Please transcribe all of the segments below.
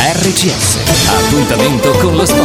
RCS, appuntamento con lo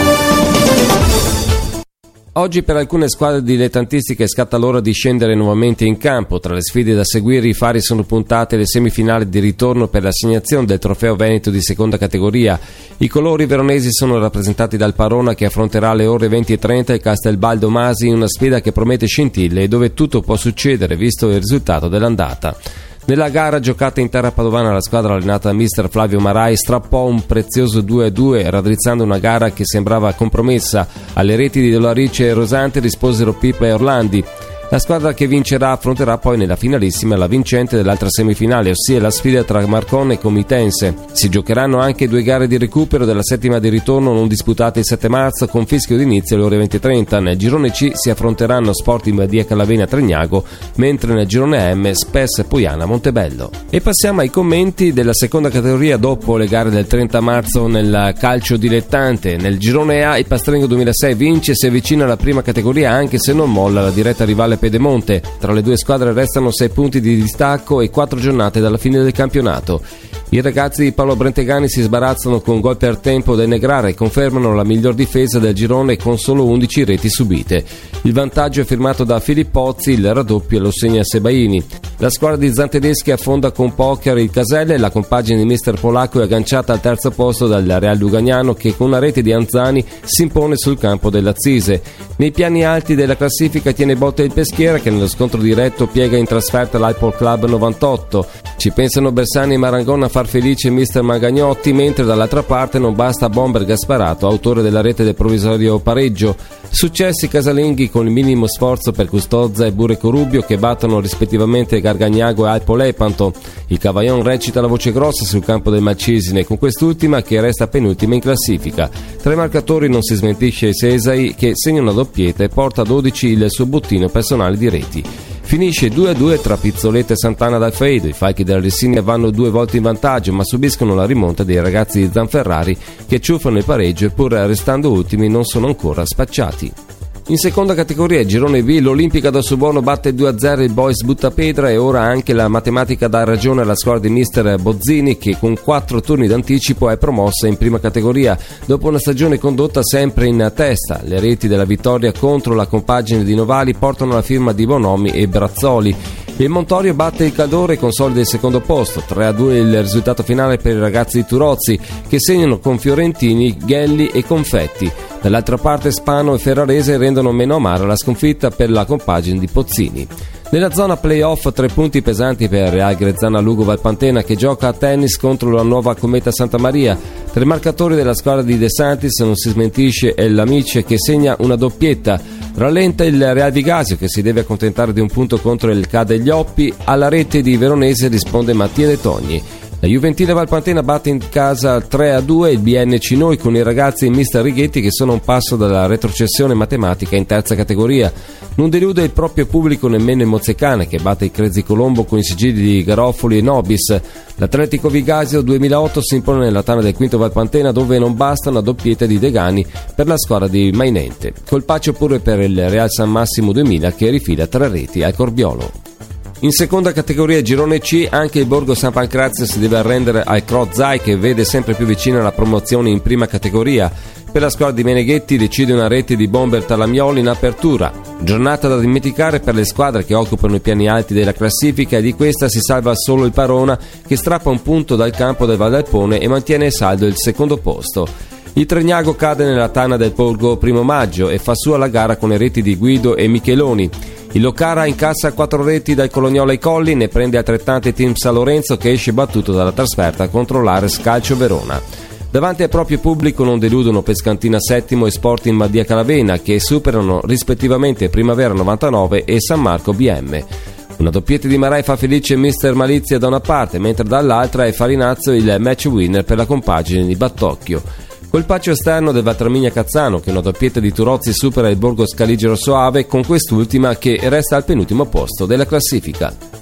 sport. Oggi per alcune squadre dilettantistiche scatta l'ora di scendere nuovamente in campo. Tra le sfide da seguire i fari sono puntate le semifinali di ritorno per l'assegnazione del Trofeo Veneto di seconda categoria. I colori veronesi sono rappresentati dal Parona, che affronterà alle ore 20:30 il Castelbaldo Masi in una sfida che promette scintille e dove tutto può succedere visto il risultato dell'andata. Nella gara giocata in terra padovana, la squadra allenata da mister Flavio Marai strappò un prezioso 2-2, raddrizzando una gara che sembrava compromessa. Alle reti di Dolarice e Rosante risposero Pippa e Orlandi. La squadra che vincerà affronterà poi nella finalissima la vincente dell'altra semifinale, ossia la sfida tra Marcon e Comitense. Si giocheranno anche 2 gare di recupero della settima di ritorno non disputate il 7 marzo con fischio d'inizio alle ore 20:30. Nel girone C si affronteranno Sporting Badia Calavena Trignago, mentre nel girone M Spes Poiana Montebello. E passiamo ai commenti della seconda categoria dopo le gare del 30 marzo nel calcio dilettante. Nel girone A il Pastrengo 2006 vince e si avvicina alla prima categoria, anche se non molla la diretta rivale Pedemonte. Tra le due squadre restano 6 punti di distacco e 4 giornate dalla fine del campionato. I ragazzi di Paolo Brentegani si sbarazzano con gol per tempo del Negrara e confermano la miglior difesa del girone con solo 11 reti subite. Il vantaggio è firmato da Filippozzi, il raddoppio lo segna Sebaini. La squadra di Zantedeschi affonda con poker il Caselle, la compagine di mister Polacco è agganciata al terzo posto dal Real Luganiano, che con una rete di Anzani si impone sul campo dell'Azzise. Nei piani alti della classifica tiene botta il Peschiera, che nello scontro diretto piega in trasferta l'Hypol Club 98. Ci pensano Bersani e Marangon a far felice mister Magagnotti, mentre dall'altra parte non basta Bomber Gasparato, autore della rete del provvisorio pareggio. Successi casalinghi con il minimo sforzo per Custozza e Burreco Rubio, che battono rispettivamente Gargagnago e Alpo Lepanto. Il Cavaillon recita la voce grossa sul campo del Malcesine, con quest'ultima che resta penultima in classifica. Tra i marcatori non si smentisce Sesai, che segna una doppietta e porta a 12 il suo bottino personale di reti. Finisce 2-2 tra Pizzoletta e Sant'Anna d'Alfredo. I falchi della Ressigna vanno 2 volte in vantaggio, ma subiscono la rimonta dei ragazzi di Zanferrari, che ciuffano il pareggio e pur restando ultimi non sono ancora spacciati. In seconda categoria, girone B, l'Olimpica da Suborno batte 2-0 il Boys Buttapedra e ora anche la matematica dà ragione alla squadra di mister Bozzini, che con 4 turni d'anticipo è promossa in prima categoria dopo una stagione condotta sempre in testa. Le reti della vittoria contro la compagine di Novali portano la firma di Bonomi e Brazzoli. Il Montorio batte il Cadore e consolida il secondo posto. 3-2 il risultato finale per i ragazzi di Turozzi, che segnano con Fiorentini, Ghelli e Confetti. Dall'altra parte Spano e Ferrarese rendono meno amara la sconfitta per la compagine di Pozzini. Nella zona playoff 3 punti pesanti per Real Grezzana Lugo Valpantena, che gioca a tennis contro la nuova Cometa Santa Maria. Tra i marcatori della squadra di De Santis non si smentisce l'Amice, che segna una doppietta. Rallenta il Real Vigasio, che si deve accontentare di un punto contro il Ca degli Oppi. Alla rete di Veronese risponde Mattia De Togni. La Juventina Valpantena batte in casa 3-2 il BNC Noi, con i ragazzi in mister Righetti, che sono a un passo dalla retrocessione matematica in terza categoria. Non delude il proprio pubblico nemmeno il Mozzecane, che batte il Crezi Colombo con i sigilli di Garofoli e Nobis. L'Atletico Vigasio 2008 si impone nella tana del quinto Valpantena, dove non basta una doppietta di Degani per la squadra di Mainente. Colpaccio pure per il Real San Massimo 2000, che rifila 3 reti al Corbiolo. In seconda categoria, girone C, anche il Borgo San Pancrazio si deve arrendere al Crozai, che vede sempre più vicina la promozione in prima categoria. Per la squadra di Meneghetti decide una rete di Bomber Talamioli in apertura. Giornata da dimenticare per le squadre che occupano i piani alti della classifica, e di questa si salva solo il Parona, che strappa un punto dal campo del Valdalpone e mantiene saldo il secondo posto. Il Trignago cade nella tana del Borgo 1 maggio e fa sua la gara con le reti di Guido e Micheloni. Il Locara incassa 4 reti dal Colognola ai Colli, ne prende altrettante Team San Lorenzo, che esce battuto dalla trasferta contro l'Ares Calcio Verona. Davanti al proprio pubblico non deludono Pescantina Settimo e Sporting Badia Calavena, che superano rispettivamente Primavera 99 e San Marco BM. Una doppietta di Marai fa felice mister Malizia da una parte, mentre dall'altra è Farinazzo il match winner per la compagine di Battocchio. Colpaccio esterno del Valtramigna Cazzano, che una doppietta di Turozzi supera il Borgo Scaligero Soave, con quest'ultima che resta al penultimo posto della classifica.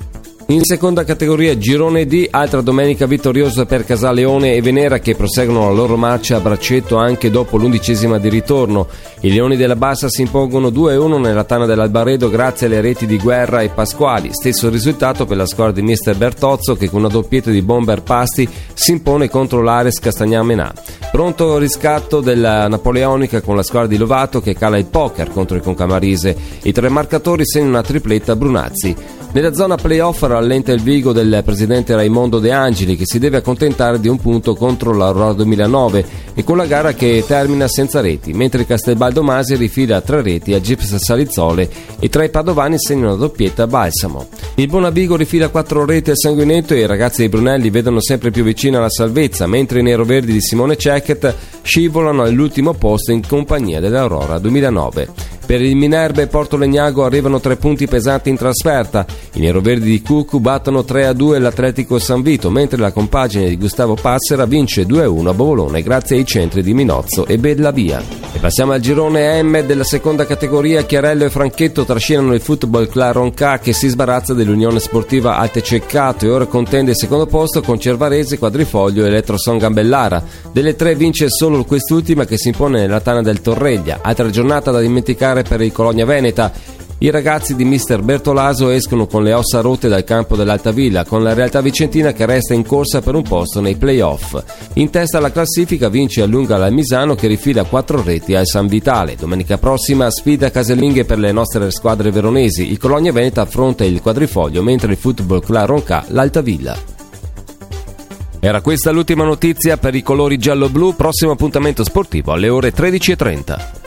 In seconda categoria girone D, altra domenica vittoriosa per Casaleone e Venera che proseguono la loro marcia a braccetto anche dopo l'11ª di ritorno. I Leoni della Bassa si impongono 2-1 nella tana dell'Albaredo grazie alle reti di Guerra e Pasquali. Stesso risultato per la squadra di mister Bertozzo che con una doppietta di Bomber Pasti si impone contro l'Ares Castagnà-Menà. Pronto riscatto della Napoleonica con la squadra di Lovato che cala il poker contro il Concamarise. I tre marcatori segnano una tripletta Brunazzi. Nella zona playoff rallenta il Vigo del presidente Raimondo De Angeli che si deve accontentare di un punto contro l'Aurora 2009 e con la gara che termina senza reti, mentre il Castelbaldo Masi rifila 3 reti a Gips Salizzole e tra i padovani segnano una doppietta a Balsamo. Il Bonavigo rifila 4 reti al Sanguinetto e i ragazzi di Brunelli vedono sempre più vicina la salvezza, mentre i neroverdi di Simone Cecchet scivolano all'ultimo posto in compagnia dell'Aurora 2009. Per il Minerva e Porto Legnago arrivano 3 punti pesanti in trasferta. I neroverdi di Cuccu battono 3-2 l'Atletico San Vito, mentre la compagine di Gustavo Passera vince 2-1 a Bovolone grazie ai centri di Minozzo e Bellavia. E passiamo al girone M della seconda categoria. Chiarello e Franchetto trascinano il Football Club Ronca che si sbarazza dell'Unione Sportiva Alte Ceccato e ora contende il secondo posto con Cervarese, Quadrifoglio e Elettroson Gambellara. Delle 3 vince solo quest'ultima che si impone nella tana del Torreglia. Altra giornata da dimenticare per il Colonia Veneta. I ragazzi di mister Bertolaso escono con le ossa rotte dal campo dell'Altavilla, con la realtà vicentina che resta in corsa per un posto nei play-off. In testa alla classifica vince a lunga l'Almisano che rifila 4 reti al San Vitale. Domenica prossima sfida casalinghe per le nostre squadre veronesi. Il Colonia Veneta affronta il Quadrifoglio, mentre il Football Club Ronca l'Altavilla. Era questa l'ultima notizia per i colori giallo-blu. Prossimo appuntamento sportivo alle ore 13:30.